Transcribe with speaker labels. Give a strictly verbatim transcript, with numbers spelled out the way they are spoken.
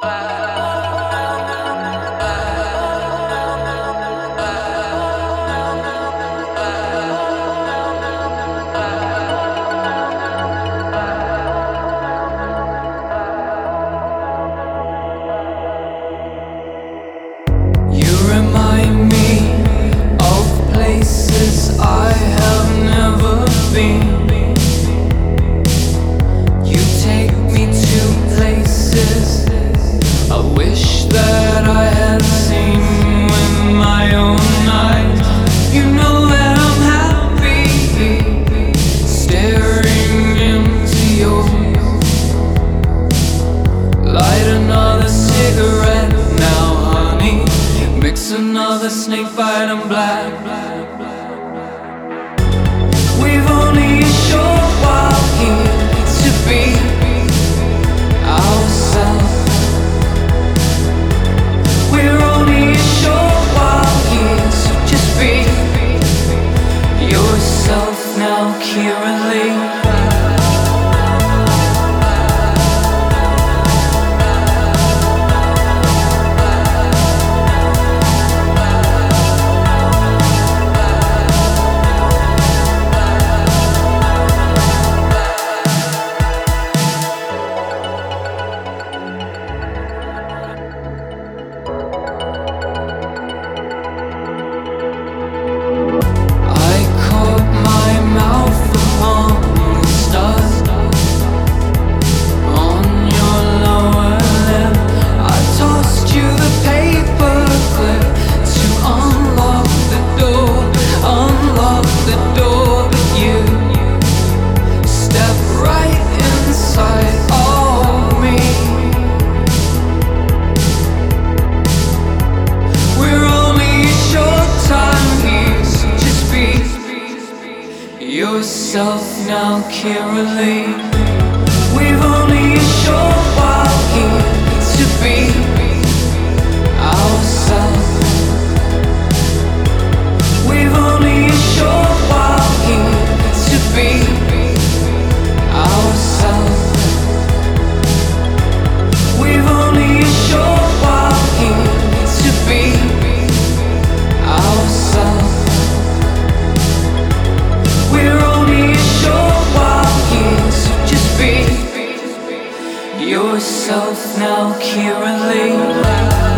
Speaker 1: Another snake bite and black. We've only a short while here to be ourselves. We're only a short while here, so just be yourself now, Kira Lee. Yourself now, Kira Lee. We've only a short while here to be ourselves. We've only a short while here to be ourselves. We've only a short while here to be ourselves. We're only a short while here, so just be yourself now, Kira Lee.